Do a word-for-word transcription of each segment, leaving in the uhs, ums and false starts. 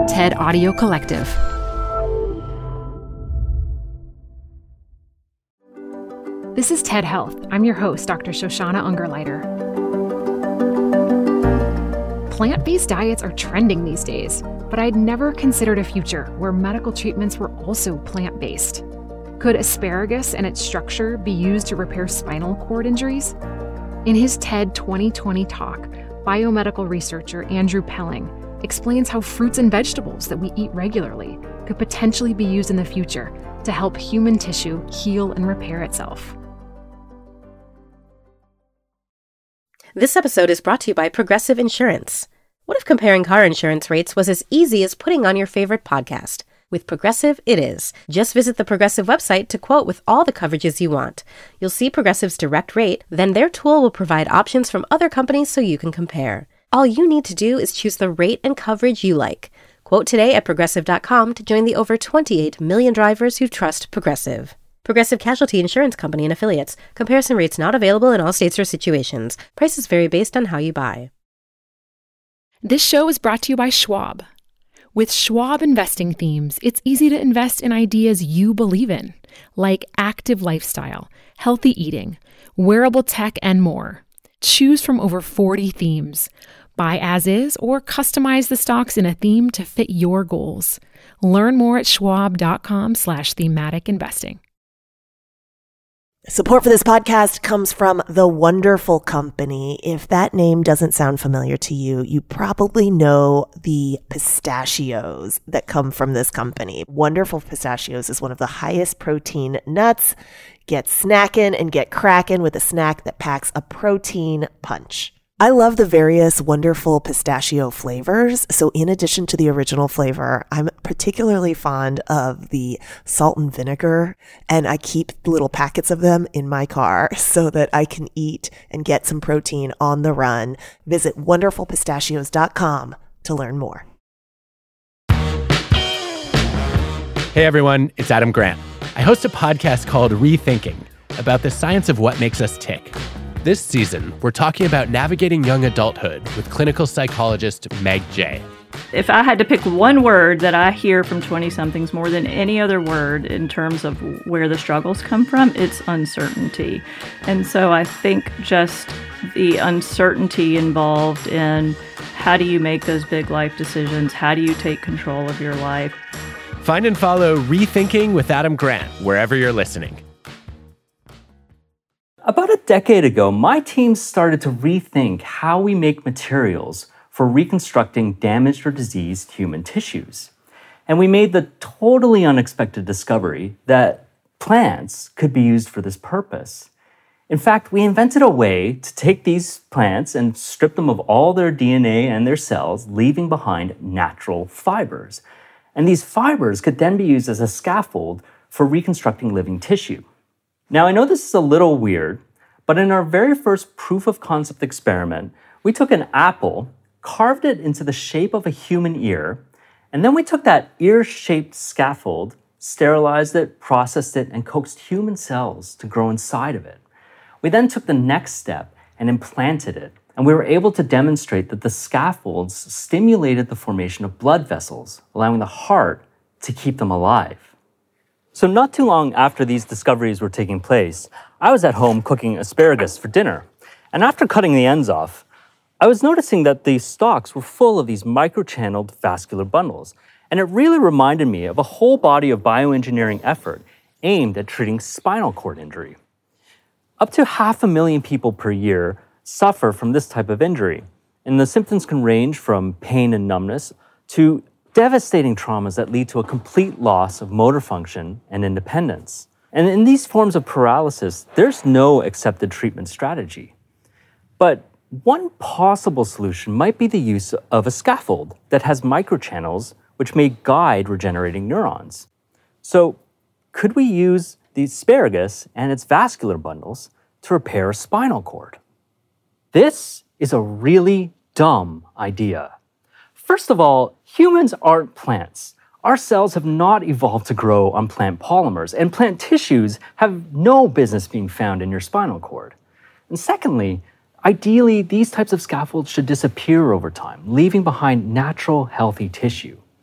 TED Audio Collective. This is TED Health. I'm your host, Doctor Shoshana Ungerleider. Plant-based diets are trending these days, but I'd never considered a future where medical treatments were also plant-based. Could asparagus and its structure be used to repair spinal cord injuries? In his TED twenty twenty talk, biomedical researcher Andrew Pelling explains how fruits and vegetables that we eat regularly could potentially be used in the future to help human tissue heal and repair itself. This episode is brought to you by Progressive Insurance. What if comparing car insurance rates was as easy as putting on your favorite podcast? With Progressive, it is. Just visit the Progressive website to quote with all the coverages you want. You'll see Progressive's direct rate, then their tool will provide options from other companies so you can compare. All you need to do is choose the rate and coverage you like. Quote today at Progressive dot com to join the over twenty-eight million drivers who trust Progressive. Progressive Casualty Insurance Company and Affiliates. Comparison rates not available in all states or situations. Prices vary based on how you buy. This show is brought to you by Schwab. With Schwab investing themes, it's easy to invest in ideas you believe in, like active lifestyle, healthy eating, wearable tech, and more. Choose from over forty themes. Buy as is or customize the stocks in a theme to fit your goals. Learn more at schwab dot com slash thematic investing. Support for this podcast comes from The Wonderful Company. If that name doesn't sound familiar to you, you probably know the pistachios that come from this company. Wonderful Pistachios is one of the highest protein nuts. Get snackin' and get crackin' with a snack that packs a protein punch. I love the various wonderful pistachio flavors. So in addition to the original flavor, I'm particularly fond of the salt and vinegar, and I keep little packets of them in my car so that I can eat and get some protein on the run. Visit wonderful pistachios dot com to learn more. Hey everyone, it's Adam Grant. I host a podcast called Rethinking about the science of what makes us tick. This season, we're talking about navigating young adulthood with clinical psychologist Meg Jay. If I had to pick one word that I hear from twenty-somethings more than any other word in terms of where the struggles come from, it's uncertainty. And so I think just the uncertainty involved in how do you make those big life decisions? How do you take control of your life? Find and follow Rethinking with Adam Grant wherever you're listening. About a decade ago, my team started to rethink how we make materials for reconstructing damaged or diseased human tissues. And we made the totally unexpected discovery that plants could be used for this purpose. In fact, we invented a way to take these plants and strip them of all their D N A and their cells, leaving behind natural fibers. And these fibers could then be used as a scaffold for reconstructing living tissue. Now, I know this is a little weird, but in our very first proof of concept experiment, we took an apple, carved it into the shape of a human ear, and then we took that ear-shaped scaffold, sterilized it, processed it, and coaxed human cells to grow inside of it. We then took the next step and implanted it, and we were able to demonstrate that the scaffolds stimulated the formation of blood vessels, allowing the heart to keep them alive. So not too long after these discoveries were taking place, I was at home cooking asparagus for dinner. And after cutting the ends off, I was noticing that the stalks were full of these microchanneled vascular bundles. And it really reminded me of a whole body of bioengineering effort aimed at treating spinal cord injury. Up to half a million people per year suffer from this type of injury. And the symptoms can range from pain and numbness to devastating traumas that lead to a complete loss of motor function and independence. And in these forms of paralysis, there's no accepted treatment strategy. But one possible solution might be the use of a scaffold that has microchannels which may guide regenerating neurons. So could we use the asparagus and its vascular bundles to repair a spinal cord? This is a really dumb idea. First of all, humans aren't plants. Our cells have not evolved to grow on plant polymers, and plant tissues have no business being found in your spinal cord. And secondly, ideally, these types of scaffolds should disappear over time, leaving behind natural, healthy tissue.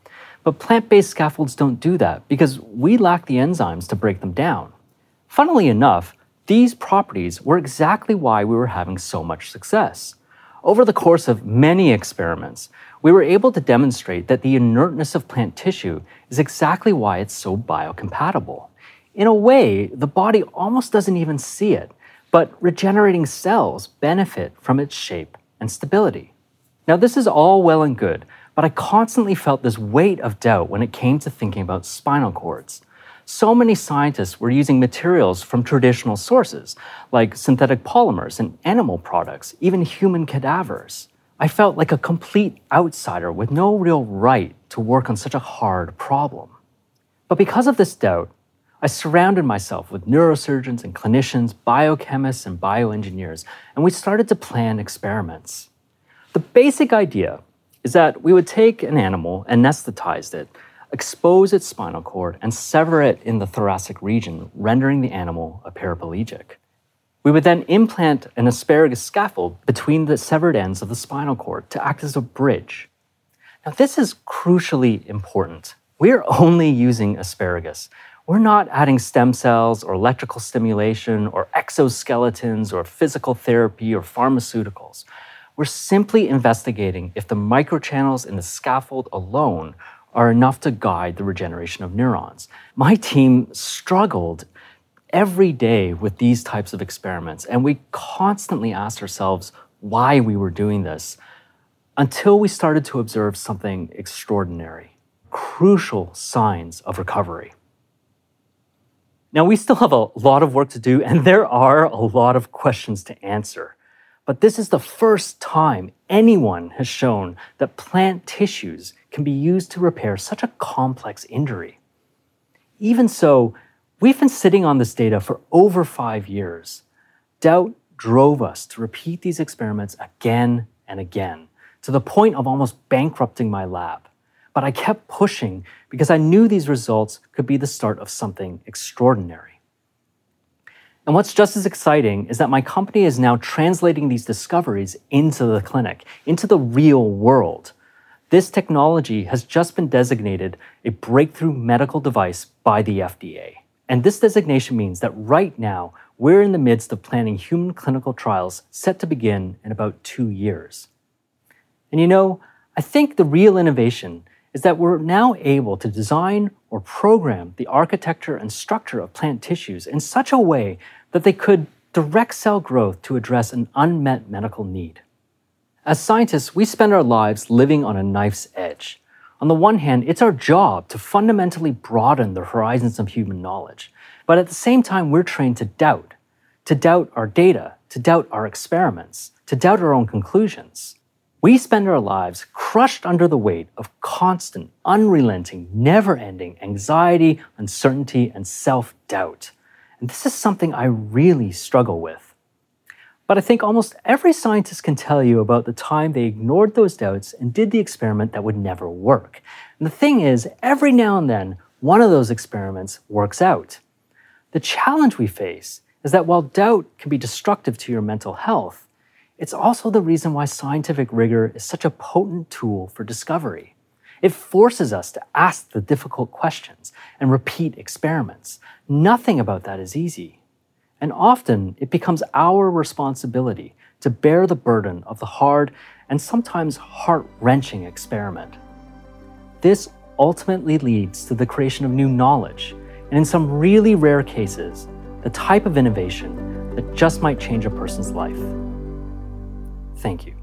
But plant-based scaffolds don't do that because we lack the enzymes to break them down. Funnily enough, these properties were exactly why we were having so much success. Over the course of many experiments, we were able to demonstrate that the inertness of plant tissue is exactly why it's so biocompatible. In a way, the body almost doesn't even see it, but regenerating cells benefit from its shape and stability. Now, this is all well and good, but I constantly felt this weight of doubt when it came to thinking about spinal cords. So many scientists were using materials from traditional sources, like synthetic polymers and animal products, even human cadavers. I felt like a complete outsider with no real right to work on such a hard problem. But because of this doubt, I surrounded myself with neurosurgeons and clinicians, biochemists and bioengineers, and we started to plan experiments. The basic idea is that we would take an animal, anesthetize it, expose its spinal cord, and sever it in the thoracic region, rendering the animal a paraplegic. We would then implant an asparagus scaffold between the severed ends of the spinal cord to act as a bridge. Now, this is crucially important. We're only using asparagus. We're not adding stem cells or electrical stimulation or exoskeletons or physical therapy or pharmaceuticals. We're simply investigating if the microchannels in the scaffold alone are enough to guide the regeneration of neurons. My team struggled every day with these types of experiments, and we constantly asked ourselves why we were doing this until we started to observe something extraordinary, crucial signs of recovery. Now, we still have a lot of work to do, and there are a lot of questions to answer. But this is the first time anyone has shown that plant tissues can be used to repair such a complex injury. Even so, we've been sitting on this data for over five years. Doubt drove us to repeat these experiments again and again, to the point of almost bankrupting my lab. But I kept pushing because I knew these results could be the start of something extraordinary. And what's just as exciting is that my company is now translating these discoveries into the clinic, into the real world. This technology has just been designated a breakthrough medical device by the F D A. And this designation means that right now, we're in the midst of planning human clinical trials set to begin in about two years. And you know, I think the real innovation is that we're now able to design or program the architecture and structure of plant tissues in such a way that they could direct cell growth to address an unmet medical need. As scientists, we spend our lives living on a knife's edge. On the one hand, it's our job to fundamentally broaden the horizons of human knowledge. But at the same time, we're trained to doubt, to doubt our data, to doubt our experiments, to doubt our own conclusions. We spend our lives crushed under the weight of constant, unrelenting, never-ending anxiety, uncertainty, and self-doubt. And this is something I really struggle with. But I think almost every scientist can tell you about the time they ignored those doubts and did the experiment that would never work. And the thing is, every now and then, one of those experiments works out. The challenge we face is that while doubt can be destructive to your mental health, it's also the reason why scientific rigor is such a potent tool for discovery. It forces us to ask the difficult questions and repeat experiments. Nothing about that is easy. And often, it becomes our responsibility to bear the burden of the hard and sometimes heart-wrenching experiment. This ultimately leads to the creation of new knowledge, and in some really rare cases, the type of innovation that just might change a person's life. Thank you.